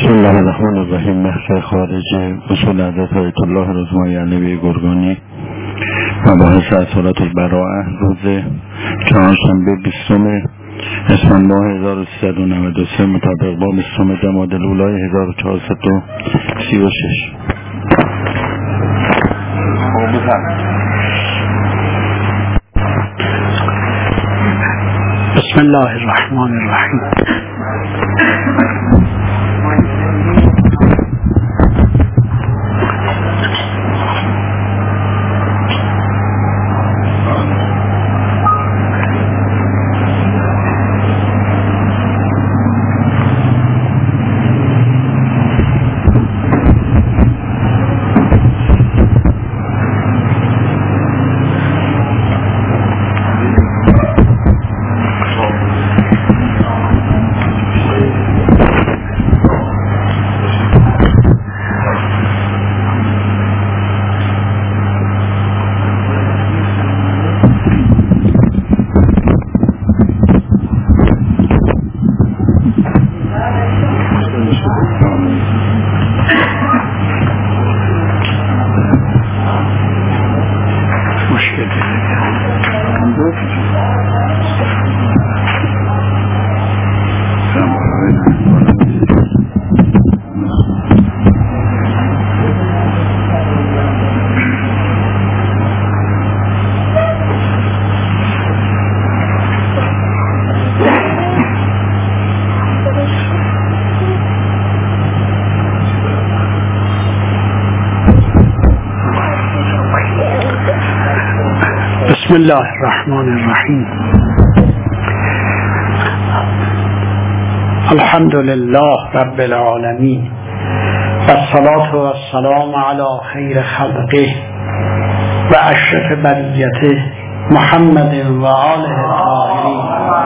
بسم الله الرحمن الرحیم. محضر خارج اصول حضرت آیت الله رضوانی نبی گرگانی، مباحث اصالت البراءه، روز چهارشنبه 20 اسفند ماه 1393 مطابق با 20 جمادی الاولی 1436. بسم الله الرحمن الرحیم. بسم الله الرحمن الرحیم. الحمد لله رب العالمین و الصلاة و السلام علی خیر خلقه و اشرف بریته محمد و آله الطاهرین.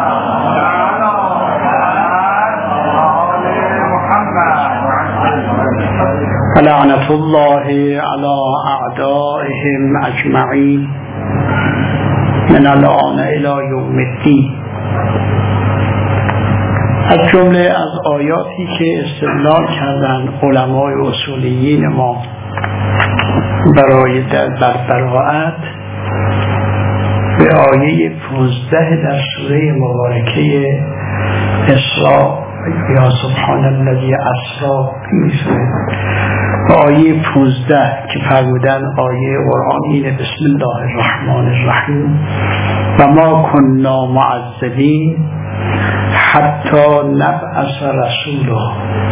لعنت الله علی اعدائهم اجمعین من الان الی یوم الدین. از جمله از آیاتی که استدلال کردن علمای اصولیین ما برای براءت به آیه 15 در سوره مبارکه اسراء، یا سبحان الذی اسری و آیه 15 که فرمودن آیه قرآن اینه: بسم الله الرحمن الرحیم و ما کننا معذبین حتی نبعث رسولا.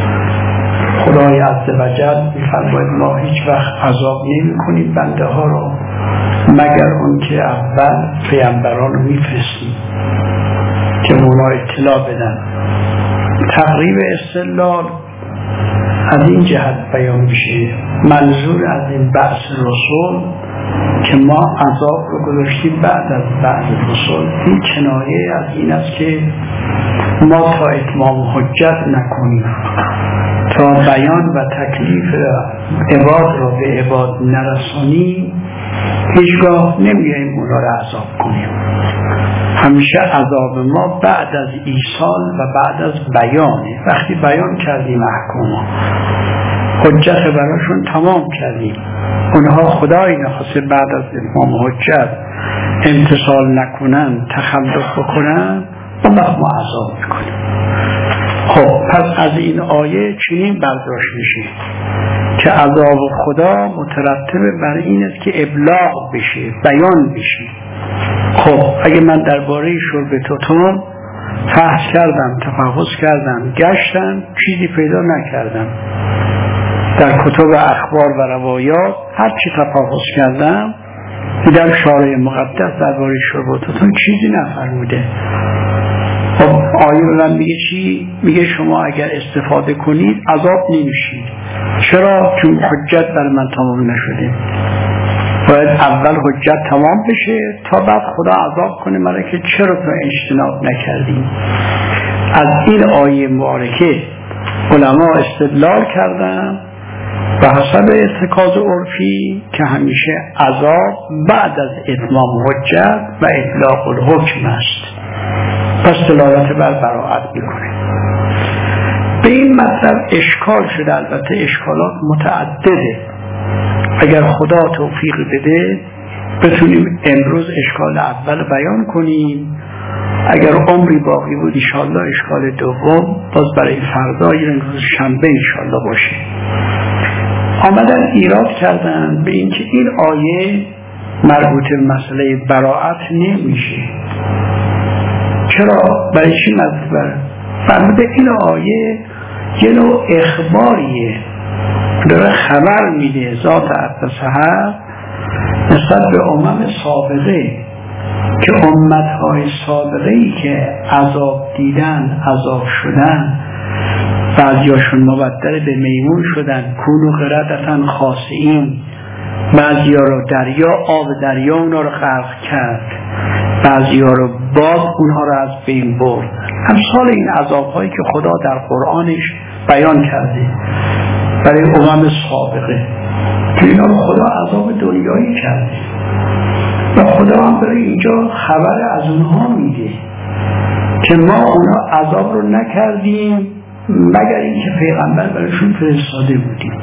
خدای عزوجل میفرماید ما هیچ وقت عذاب نمی کنیم بنده ها رو مگر اون که اول پیامبران رو میفرستیم که اونا اطلاع بدن. تقریب استدلال از این جهت بیان میشه. منظور از این بعث رسول که ما عذاب رو گذاشتیم بعد از بعث رسول، این کنایه از این است که ما تا اتمام حجت نکنیم، تا بیان و تکلیف عباد را به عباد نرسانیم، هیچگاه نمیاییم اونا را عذاب کنیم. همیشه عذاب ما بعد از ایصال و بعد از بیانه. وقتی بیان کردیم احکام، حجت براشون تمام کردیم، اونها خدایی نخواسته بعد از اتمام حجت امتثال نکنن، تخلف بکنن، اون وقت ما عذاب میکنیم. خب پس از این آیه چنین برداشت میشه که عذاب خدا مترتب بر این است که ابلاغ بشه، بیان بشه. خب اگه من درباره شرب توتون بحث کردم، تفحص کردم، گشتم، چیزی پیدا نکردم، در کتب اخبار و روایات هر چی تفحص کردم دیدم شارع مقدس درباره شرب توتون چیزی نفرموده. خب آیه من میگه چی؟ میگه شما اگر استفاده کنید عذاب نمیشید. چرا؟ چون حجت بر من تمام نشده. باید اول حجت تمام بشه تا بعد خدا عذاب کنه مرا که چرا تو اجتناب نکردیم. از این آیه مبارکه علما استدلال کردن به حسب ارتکاز عرفی که همیشه عذاب بعد از اتمام حجت و اطلاق الحکم است. پس دلالت بر براءت میکنه. به این مطلب اشکال شده. البته اشکالات متعدده، اگر خدا توفیق بده بتونیم امروز اشکال اول بیان کنیم، اگر عمری باقی بود انشاءالله اشکال دوم باز برای فردا یا روز شنبه انشاءالله باشه. آمدن ایراد کردن به اینکه این آیه مربوط به مسئله براءت نمیشه. چرا؟ برای چی مربوط به این آیه یه نوع اخباریه، داره خبر میده ذات اقدسها نسبت به امم سابقه که امتهای سابقه‌ای که عذاب دیدن، عذاب شدن، بعضیاشون مبدل به میمون شدن، کونو قردتن خاسئین، بعضی ها رو دریا، آب دریا اونا رو غرق کرد، بعضی ها رو باد اونها رو از بین برد. امثال این عذاب هایی که خدا در قرآنش بیان کرده برای امم سابقه که اینا رو خدا عذاب دنیایی کرده و خدا هم برای اینجا خبر از اونها میده که ما اونا عذاب رو نکردیم مگر اینکه پیغمبر برایشون فرستاده بودیم.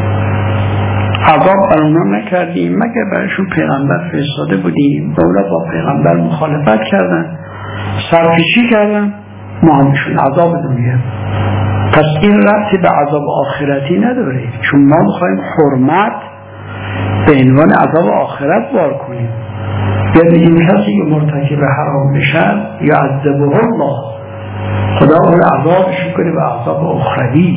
عذاب بر اونا نکردیم مگر برایشون پیغمبر فرستاده بودیم و اونا با پیغمبر مخالفت کردن، سرپیچی کردن، ما همشون عذاب دنیا. پس این ربطی به عذاب آخرتی نداره، چون ما میخوایم حرمت به عنوان عذاب آخرت بار کنیم. یعنی این کسی که مرتکب حرام بشن یا عذبه الله، خدا اون عذابشون کنه به عذاب اخروی.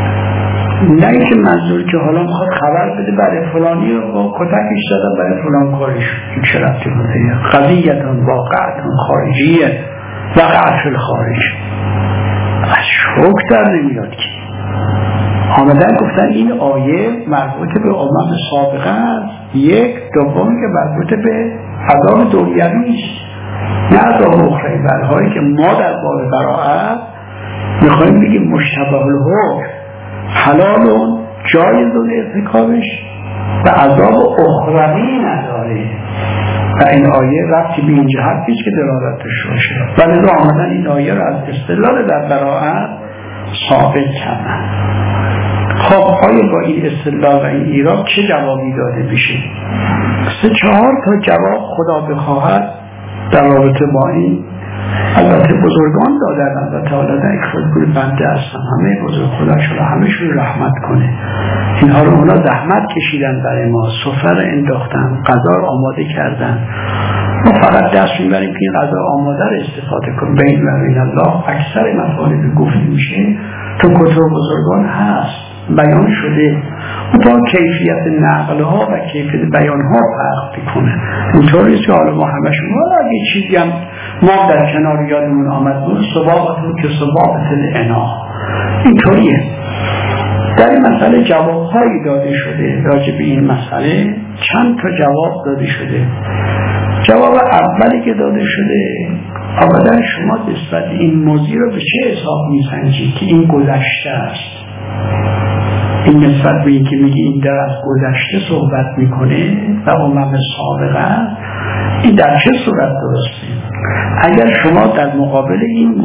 نه اینکه منظور که حالا میخواد خبر بده برای فلانی رو کتکش زدن برای فلان کارش، این چه ربطی بوده؟ قضیتون واقعتون خارجیه، وقعت فی الخارج، از شوک در نمیاد که آمدن گفتن این آیه مربوط به امم سابقه است. یک، دوم که مربوط به عذاب دنیوی است، نه عذاب اخروی. برهایی که ما در باب براءت میخوایم بگیم مشتبه الحکم حلال جایز ارتکابش و عذاب اخروی نداره و این آیه ربطی به این جهت نیست که دلالتش باشه. ولی آمدن این آیه را از استدلال در براءت ثابت کردن. خب آیا با این استدلال و این ایراد چه جوابی داده بشه؟ 3-4 تا جواب خدا بخواهد در رابطه با این البته بزرگان دادن. البته حالا در خودگوی بنده هستن، همه بزرگ خدا شده همه شون رحمت کنه. اینها رو اونا زحمت کشیدن برای ما، سفره انداختن، غذا رو آماده کردن. ما فقط دست میبریم که این غذا آماده رو استفاده کنیم. بین و بین الله اکثر مطالب گفته میشه تو کتب بزرگان هست، بیان شده. و با کیفیت نقل ها و کیفیت بیان ها فرق میکنه. اینطوریه که حالا ما همشون یه چیزی هم ما در کنار یادمون آمد بود، صبابتون که صبابت الانا. اینطوریه. در این مسئله جواب هایی داده شده راجع به این مسئله. چند تا جواب داده شده. جواب اولی که داده شده، آمدن شما نسبت این موضوع رو به چه حساب میسنجید که این گذشته است؟ این نسبت به این که میگه این در از گذشته صحبت میکنه و امم سابقه، این در چه صورت درسته؟ اگر شما در مقابل این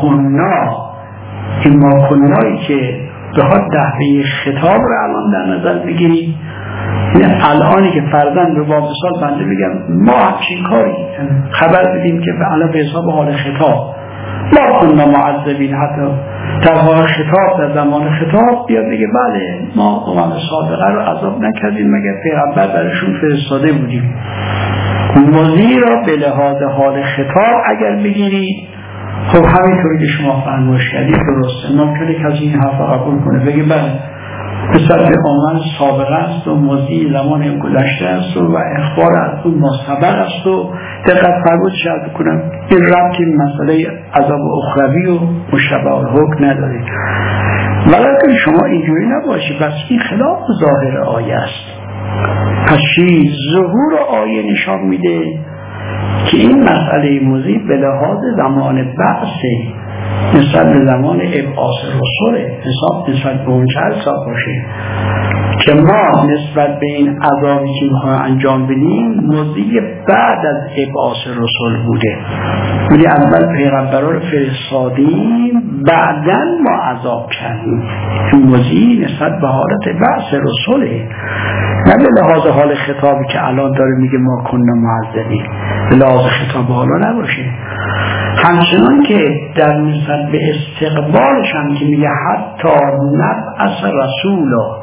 ماکنونایی که بخواد دهبه خطاب رو الان در نظر بگیرید، الانی که فرزند رو با مثال بنده بگم ما همچین کاری خبر بدیم که الان به حساب حال خطاب ما کننا معذبین، حتی در حال خطاب در زمان خطاب بیاد بگه بله ما امم سابقه رو عذاب نکردیم مگر پیغمبر برشون فرستاده بودیم. موضوعی را به لحاظ حال خطاب اگر بگیرید، خب همینطوری که شما فرمایش کردید درسته. ممکنه کسی این حرف قبول کنه بگه بله مثل به امم سابقه است و موضوعی زمان گذشته است و اخبار از اون مستبر است و دقت فرمود شاید بکنم این ربطی مسئله عذاب اخروی و مشتبه الحکم نداره. ولی شما اینجوری نباشید، بس این خلاف ظاهر آیه است. پس ظهور آیه نشان میده که این مسئله موضوعی به لحاظ زمان بعثه، نسبت به زمان ابعاث رسوله، نسبت به اون چه حساب باشه که ما نسبت به این عذابی که میخوایم انجام بدیم مضی بعد از ابعاث رسول بوده. یعنی اول پیغمبران رو فرستادیم، بعداً ما عذاب کردیم. این مضی نسبت به حالت بعث رسوله، نه به لحاظ حال خطابی که الان داره میگه ما کننا معذبین، به لحاظ خطاب حالا نباشه. همچنان که در نسبت به استقبالش هم که میگه حتی نبعث رسولا،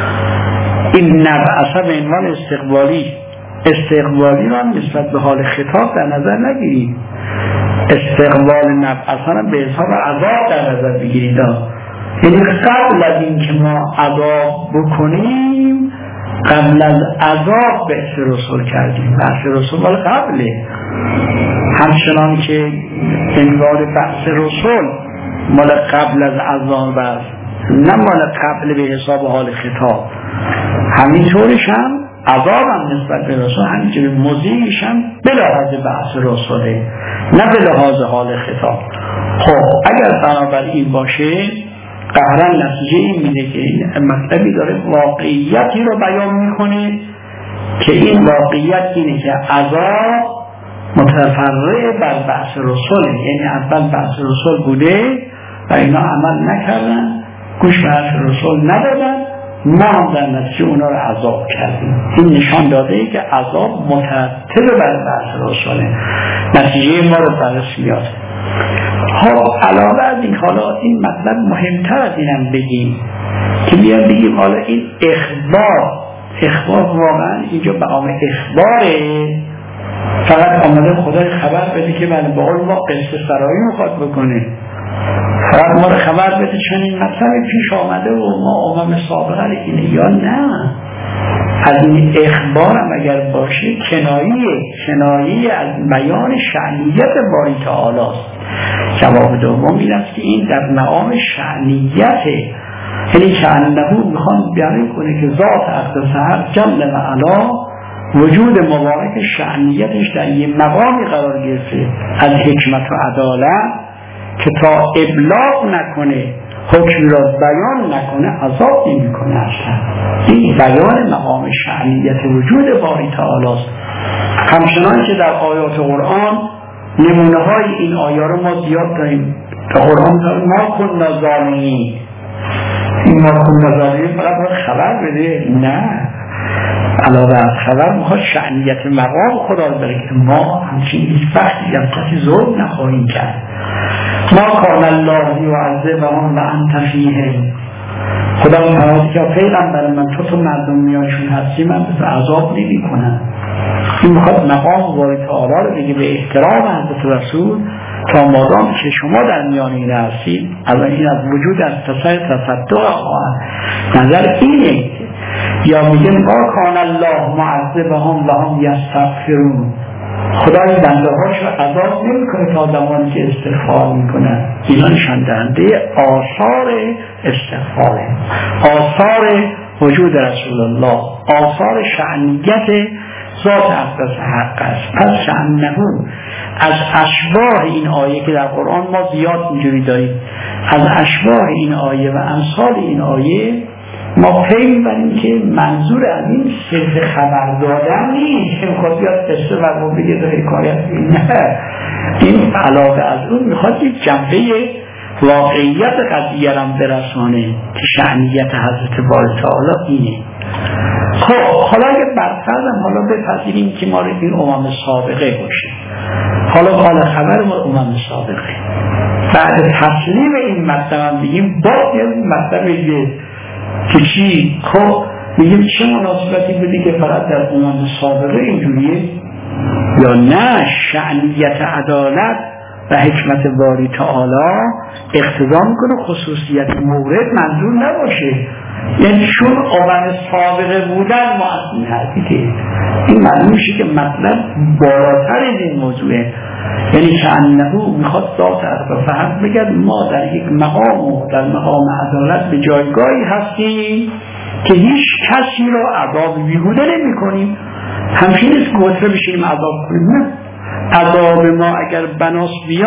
این نبعث به عنوان استقبالی رو هم نسبت به حال خطاب در نظر نگیرید. استقبال نبعث هم به حساب عذاب در نظر بگیرید. یعنی قبل از این که ما عذاب بکنیم، قبل از عذاب بعث رسول کردیم. بعث رسول مال قبله، همچنان که انوار بعث رسول مال قبل از عذاب است، نه مال قبل به حساب حال خطاب. همینطورش هم عذاب هم نسبت به رسول همینطور مضیش هم به لحاظ بعث رسوله، نه به لحاظ حال خطاب. خب اگر بنابراین باشه، قهرن نتیجه این میده که این مطلبی داره واقعیتی رو بیان میکنه که این واقعیت اینه که عذاب متفرع بر بعث رسوله. یعنی اول بعث رسول بوده و اینا عمل نکردن، گوش به حرف رسول ندادن، ما هم در نتیجه اونا رو عذاب کردیم. این نشان داده ای که عذاب مترتب بر بعث رسوله، نتیجه ما رو بررسی میاد. علاوه از این، حالا این مطلب مهمتر از اینم بگیم که بیان بگیم حالا این اخبار واقعا اینجا به عام اخباره، فقط آمده خدای خبر بده که بله با اون ما قصه سرایی میخواد بکنه، فقط ما رو خبر بده چنین مطلب پیش آمده و ما امم سابقه اینه، یا نه؟ از این اخبار هم اگر باشه کنایه از بیان شأنیت باری تعالی است. جواب دوم این است که این در مقام شأنیته، یعنی که انه میخوان بیان کنه که ذات اقدسه جل و علا وجود مبارک شأنیتش در یه مقامی قرار گرفته از حکمت و عدالت که تا ابلاغ نکنه، حکم را بیان نکنه، عذاب نمی کنه. اصلا این بیان مقام شأنیت وجود باری تعالی است. همچنان که در آیات قرآن نمونه های این آیه رو ما زیاد داریم. در قرآن داریم ما کننا ظالمین، این ما کننا ظالمین فقط خبر بده، نه، علاوه از خبر میخواد شأنیت مقام خدا رو بره که ما همچین هیچ وقتی هم کسی ظلم نخواهیم کرد. ما کان الله یعذبهم و انت فیهم، خدا فرمود که پیغمبر من تو مردم میانشون هستی، من به عذاب نمی کنم. این میخواد مقام باری تعالی رو بگه به احترام حضرت رسول، تا مادام که شما در میان این هستید، از این از وجود از تصدق خواهد نظر اینه. یا میگه ما کان الله معذبهم و هم یستغفرون، خدای بنده هاش رو عذاب نمی کنه تا زمانی که استغفار میکنن. اینا نشان دهنده آثار استغفار، آثار وجود رسول الله، آثار شأنیت ذات اقدس حق است. پس شأنه از اشباه این آیه که در قرآن ما زیاد اینجوری داریم، از اشباه این آیه و امثال این آیه ما پی میبریم که منظور از این صرف خبر دادن نیست که میخواد بیاد قصه و ما بگه در حکایت، نه، این علاوه از اون میخواد یک جنبه واقعیت قضیه را برسانه که شأنیت حضرت باری تعالی اینه. خب حالا اگه برفرضم حالا بپذیریم که ما این امم سابقه باشه، حالا حال خبر ما امم سابقه، بعد تسلیم این مطلب بگیم باید یه مطلب که چی؟ خب میگیم چه مناسبتی بودی که فقط در امم سابقه اینجوریه، یا نه شأنیت عدالت و حکمت باری تعالی اقتضا میکنه خصوصیت مورد منظور نباشه، یعنی چون امم سابقه بودن ما از این حرفیده. این معلوم میشه که مطلب بالاتر این موضوعه، یعنی که انه میخواد ذات اقدس فهم بگد ما در یک مقام، در مقام عدالت به جایگاهی هستیم که هیچ کسی رو عذاب بیهوده نمی کنیم. همچنین نیست گوتره بشینیم عذاب کنیم، نه، عذاب ما اگر بناس بیاد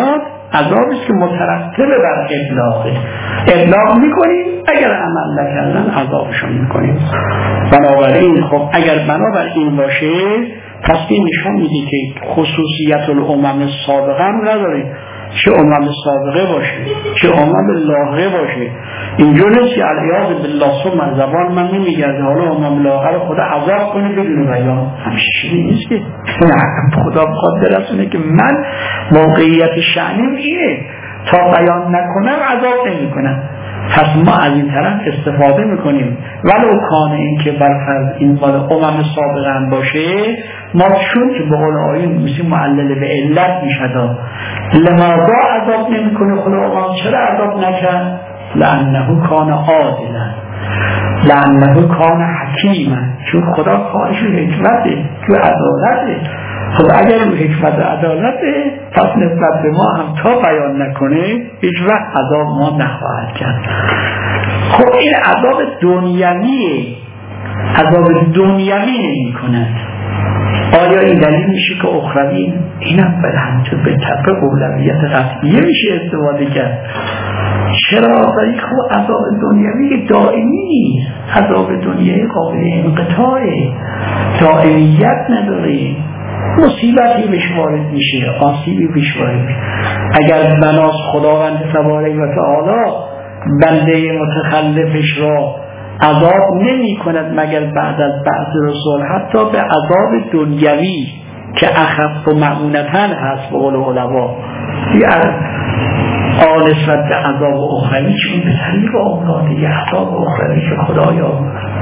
عذابی است که مترتب بر ابلاغ میکنیم، اگر عمل نکردن عذابشون میکنیم. بنابراین خب اگر بنابراین باشه، پس این نشان میده که خصوصیت الامم سابقه هم نداره، چه امم سابقه باشه چه امم لاحقه باشه. اینجور نیست که علیاذ بالله ثم زبان من نمیگرده حالا امم لاحقه رو خدا عذاب کنه بدون بیان، همچین چیزی نیست که خدا بخواد برسونه که من موقعیت شأنیم اینه، تا بیان نکنم عذاب نمیکنم. پس ما از این طرف استفاده میکنیم، ولو کان این که برفرض این مال امم سابقه هم باشه، ما چون که به قول آیین میسیم معلل به علت میشد، لماذا عذاب نمیکنه خدا؟ چرا عذاب نکرد؟ لانه کان عادلا، لانه کان حکیما، چون خدا کارش حکمته، تو عدالته. خب اگر حکمت و عدالته، پس نسبت به ما هم تا بیان نکنه هیچ وقت عذاب ما نخواهد کرد. خب این عذاب دنیویه، عذاب دنیوی نمی کند. آیا این دلیل میشه که اخروی اینم همچون به طبع اولویت قطعیه میشه استفاده کرد؟ چرا؟ برای خب عذاب دنیوی دائمی نیست، عذاب دنیوی قابل انقطاعه، دائمیت نداره. مصیبتی بهش وارد میشه، آسیبی بهش وارد میشه. اگر بناس خداوند تبارک و تعالی بنده متخلفش را عذاب نمی کند مگر بعد از بعض رسول، حتی به عذاب دنیوی که اخف و معمونتن هست به قول علما، نسبت به عذاب اخروی چون به طریق اولاده عذاب اخروی که خدایا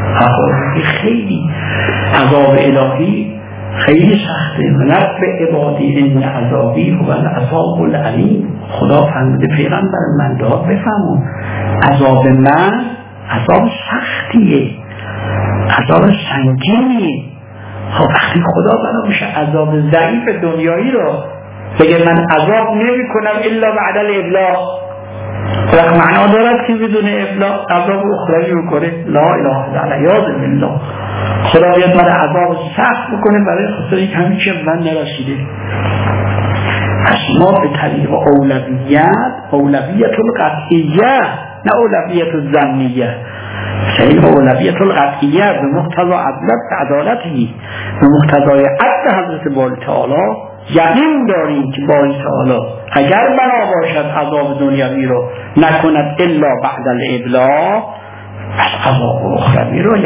خیلی عذاب الهی خیلی سخته. نبع عبادی ان عذابی هو العذاب العلیم. خدا فرموده پیغمبر من داد بفهمون عذاب من عذاب سختیه، عذاب سنگینیه. خب وقتی خدا بنا میشه عذاب ضعیف دنیایی رو بگه من عذاب نمی کنم الا بعد الابلاغ، وقت معنا دارد که بدون ابلاغ عذاب اخروی رو کنه؟ لا اله الا الله، یاد بالله. خدا بیاد من عذاب سخت بکنه برای خاطر اینکه همین چیز من نرسیده. پس ما به طریق اولویت القطعیه، نه اولویت الظنیه، طریق اولویت القطعیه به مقتضا عدالتی، به مقتضای عدل حضرت باری تعالی یقین داریم که باری تعالی اگر بنا باشد عذاب دنیوی رو نکند الا بعد الابلاغ، پس عذاب اخروی رو 100%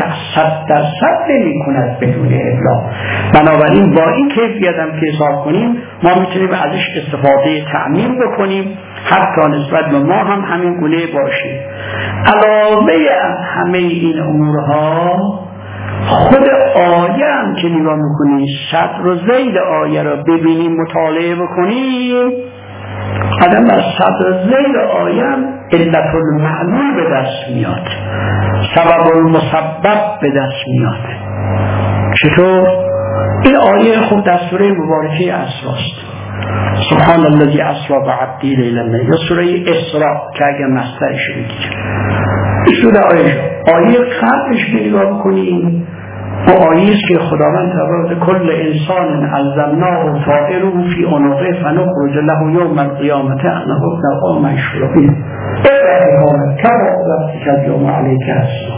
نمی کند بدون ابلاغ. بنابراین با این کیفیت هم که حساب کنیم ما میتونیم ازش استفاده تعمیم بکنیم، حتی نسبت به ما هم همین گونه باشه. علاوه از همه این امورها خود آیه هم که نگاه میکنیم، صدر و ذیل آیه رو ببینیم مطالعه بکنیم، آدم از صدر و ذیل آیه هم علت المعلول به دست میاد، سبب المسبب به دست میاد. چطور؟ این آیه خود در سوره مبارکه اسراست، سبحان الذی اسری بعبده لیلا، یا سوره اسراء که اگر مصدرش بگیریم سوره آیه قبلش نگاه بکنیم، و آیه است که خداوند تبارک کل انسان الزمناه طائره فی عنقه فنخرج له یوم القیامة انه نقام مشروعی اقرأ کما ربطک الیوم علیک حسیب.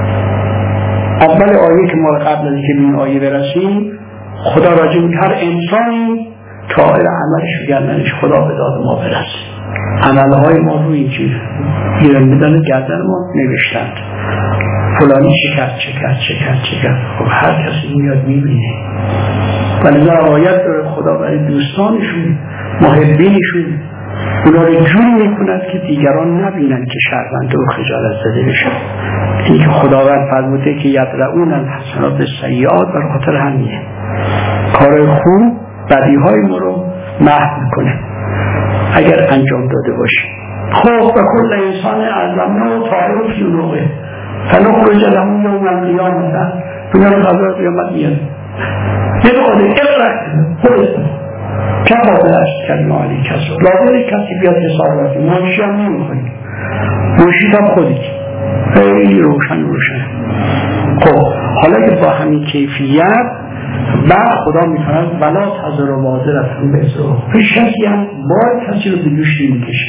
اول آیه که ما قبل از اینکه به این آیه برسیم خدا راجع به هر انسانی طائر عملش و گردنش خدا به داد ما برسه. عملهای ما روی این چیز گردن ما نوشتند، فلانی چکرد. خب هر کسی میاد میبینه. ولی آیت خدا برای دوستانشون، محبینشون اونا رو جوری میکند که دیگران نبینن که شرمنده و خجالت زده بشن. این که خداوند فرموده که یدرؤون الحسنات بالسیئات، برای خاطر همینه کار خوب بدیهای ما رو محو میکنه اگر انجام داده باشه. خب به کل انسان الزمناه طائره فی عنقه فنخرج له یوم القیامة، دنیا رو قضا قیامت میاد نمیخواده اقرأ کما ربطک الیوم حسیب. لازمه کسی بیاد حساب رفتی، منشی هم نمیخواهی، منشی هم خودی خیلی روشن. خب حالا که با همین کیفیت بعد خدا میفرماید ولا تزر وازرة وزر اخرى. کسی هم بار کسی رو به دوش نمیکشه.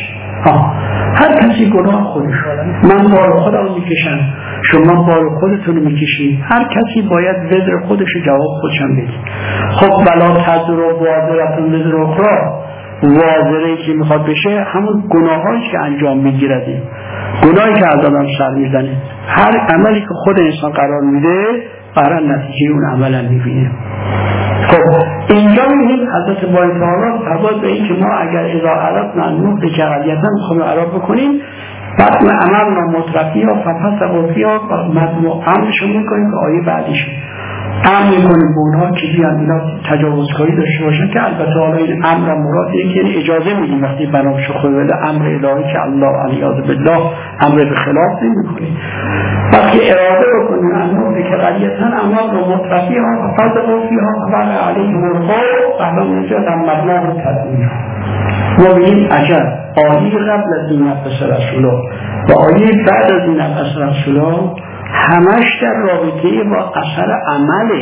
هر کسی گناه خودش داره. من بار خودم میکشم، شما بار خودتون رو میکشید. هر کسی باید وزر خودش رو جواب خودش هم بده. خب ولا تزر وازرة وزر اخرى، وازره‌ای که میخواد بشه همون گناهایی که انجام میگیرده، گناهی که از آدم سر میزنه. هر عملی که خود انسان قرار میده برای نتیجه اون عمل میبینه. خب اینجا میبینیم حضرت باری تعالی فرمود به این که ما اگر اذا اردنا نفعل که غلیظا میخوایم اعراب بکنیم، بعد ما امرنا مترفیها ففسقوا فیها مذموم امرشون میکنیم که آیه بعدیش امر میکنیم به اونها که بیان اینا تجاوزکاری داشته باشن، که البته حالا این امر مراد اینه که اجازه میدیم وقتی بنابش خود امر الهی که الله علیاذ بالله امر به خلاف نمیکنه. وقتی اراده بکنیم امر که غلیظا امر مترفیها ففسقوا فیها فبغى علیهم القول فاحنا دمرناهم تدمیرا. ما بگیم عجب، آیه قبل از این نفس رسولا و آیه بعد از این نفس رسولا همش در رابطه با اثر عمله،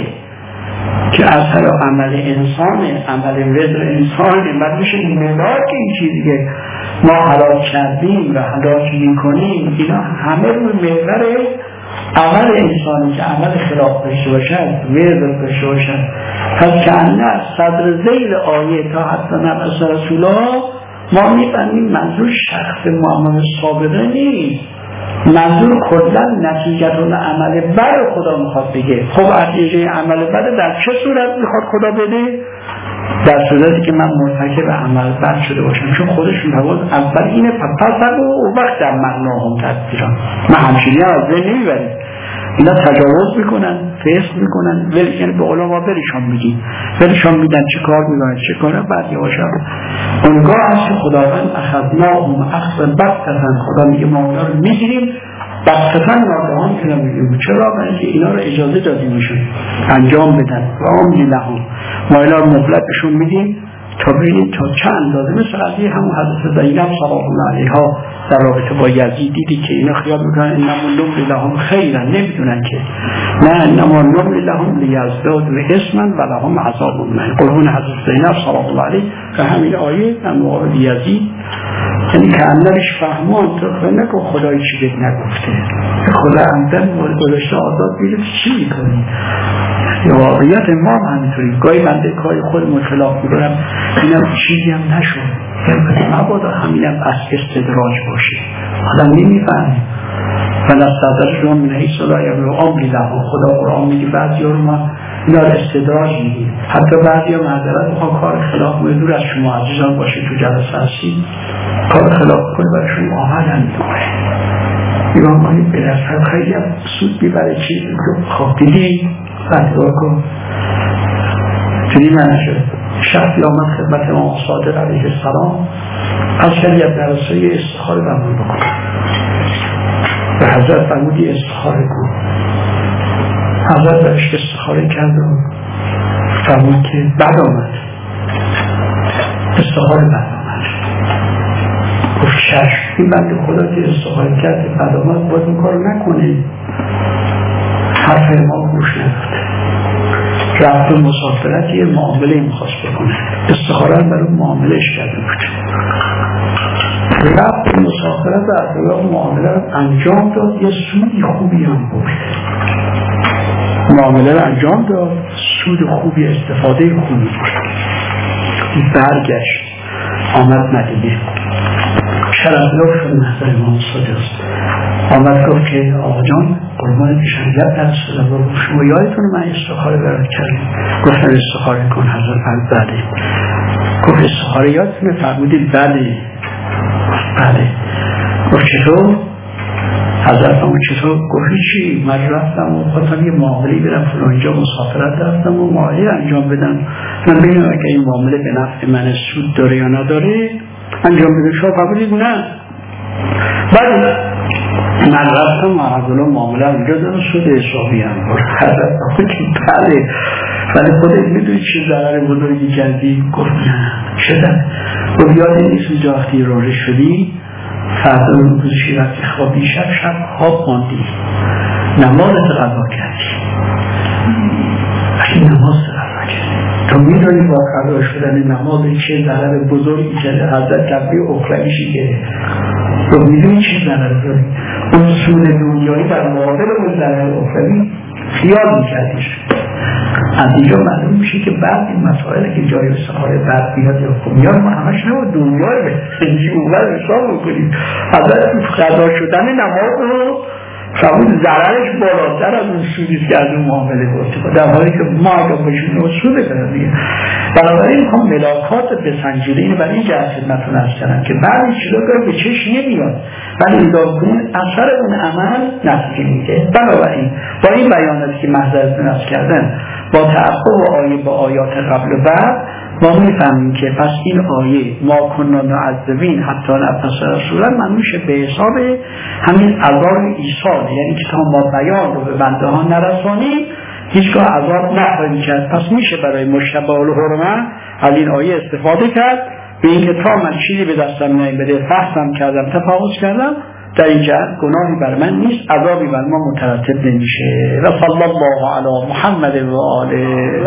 که اثر عمل انسانه، عمل وزر انسانه. بعد میشه این مدار که این چیزی ما حلال کردیم و حلال میکنیم اینا همه روی محور عمل انسانی که عمل خلاف داشته باشد، وزر داشته باشد. پس که از صدر ذیل آیه تا حتی نفس رسولا ما میفهمیم منظور شخص محمد سابقه نیست، منظور کلا نتیجه عمل بد خدا میخواد بگه. خب نتیجه عمل بد در چه صورت میخواد خدا بده؟ در صورتی که من مرتکب عمل بد شده باشم، چون خودشون حواظ اول اینه پسر و وقت در معناهم تدبیران. من همچنین از ذهن نمیبریم، اینا تجاوز میکنن، فسق میکنن، یعنی به علما بریشان میگیم، بریشان میدن چه کار میکنن چه کاره. بعد یواشا اونگاه هست که خداوند اخذناهم اخذ بغتة، خدا میگه ما اونا رو میگیریم بغتة ناگهان که نمیگیم. چرا؟ برای که اینا رو اجازه دادیم میشون انجام بدن و املی لهم، ما اینا رو مهلتشون میدیم تا ببینید تا چه اندازه. مثل قضیه همون حضرت زینب سلام الله علیها در رابطه با یزید دیدی که اینا خیال میکنن انما نملی لهم خیرا، نمیدونن که نه، انما نملی لهم لیزدادوا اثما و لهم عذاب مهین. قرآن حضرت زینب سلام الله علیه که همین آیه در مقابل یزید، یعنی که اندرش فهمان تو نکن خدای چی بهت نگفته، خدا عمدن مورد گذاشته آزاد میگه چی میکنی. واقعیت ما همینطوری گاهی بنده کاری خودمون خلاف میکنم، اینم چیزی هم نشد، مبادا همینم از استدراج باشه، آدم نمیفهمه. فنستدرجهم من حیث لا یعلمون لهم، خدا قرآن میگه بعضیا رو ما اینا رو استدراج میگیم. حتی بعضیا معذرت میخوان کار خلاف میکنه، دور از شما عزیزان باشه تو جلسه هستید کار خلاف کنه برای شما آمدن میکنه، ایران کنید به نظر خیلی هم سود میبره. چیزی رو خب دیدی فتوا کن چنین نشد. شخصی آمد خدمت امام صادق علیه السلام از شریعت درسای استخاره برمون بکن به حضرت فرمودی استخاره کن. حضرت برش استخاره کرد و فرمود که بد آمد، استخاره بد آمد. گفت چشم، این بنده خدا که استخاره کرد بد آمد باید این کار نکنه. حرف امام گوش نداد، رفت به مسافرت یه معامله میخواست بکنه، استخاره برای معاملهش کرده بود. رفت به مسافرت و اطلاق معامله رو انجام داد، یه سودی خوبی هم بود. معامله رو انجام داد، سود خوبی، استفاده خوبی بود. برگشت آمد مدینه، شرفلوف شد محضر امام صادق، آمد گفت که آقا جان قربان شریعت در صدا شما یادتونه من استخاره برات کردم؟ گفتن استخاره کن. حضرت فرمود بله. گفت استخاره یادتونه؟ فرمودید بله. بله. گفت چطور؟ حضرت فرمود چطور؟ گفت چی؟ من رفتم و خواستم یه معامله برم فلان اینجا مسافرت رفتم و معامله انجام بدم، من ببینم اگه این معامله به نفع من سود داره یا نداره انجام بدم. شما فرمودید نه. بله. من رفتم و عبدالله معامله اونجا دارم سود حسابی هم بود. حضرت فرمود بله. ولی خودت میدونی چه ضرر بزرگی کردی؟ گفت نه. چه؟ گفت یاد نیست اونجا وقتی راه شدی فردا روز وقتی خوابی شب خواب ماندی، نمازت قضا کردی. نماز قضا کرد. تو میدونی با قضا شدن نماز چه ضرر بزرگی که حضرت کبری اخرویشی که تو میدونی چه ضرر داری. اصول دنیایی در مقابل اون ضرر اخروی خیال میکردیش. از اینجا معلوم میشه که بعد این مسائل که جای سهار بعد بیاد یا خومیان ما همش نبود دنیای به سنجی اول حساب بکنیم. حضرت قضا شدن نماز رو قبول ضررش بالاتر از اون سودیست که از اون معامله بود، در حالی که ما اگه باشیم اصول کنم دیگه. بنابراین میخوام ملاکات بسنجیده اینو برای این جهت خدمتتون عرض کردم که بعضی چیزا به چشم نمیاد ولی اذا کنون اثر اون عمل نتیجه میده. بنابراین با این بیاناتی که محضرتون عرض کردن با تعقب آیه با آیات قبل و بعد ما میفهمیم که پس این آیه ما کننا معذبین حتی نبعث رسولا من میشه به حساب همین عذاب ایصال، یعنی که تا ما بیان رو به بنده ها نرسانیم هیچگاه عذاب نخواهیم کرد. پس میشه برای مشتبه الحرمه از این آیه استفاده کرد به اینکه تا من چیزی به دستم نمیده فحصم کردم تفاوت کردم در این جهت گناهی بر من نیست، عذابی بر ما مترتب نمیشه. و صلی الله علی محمد و آله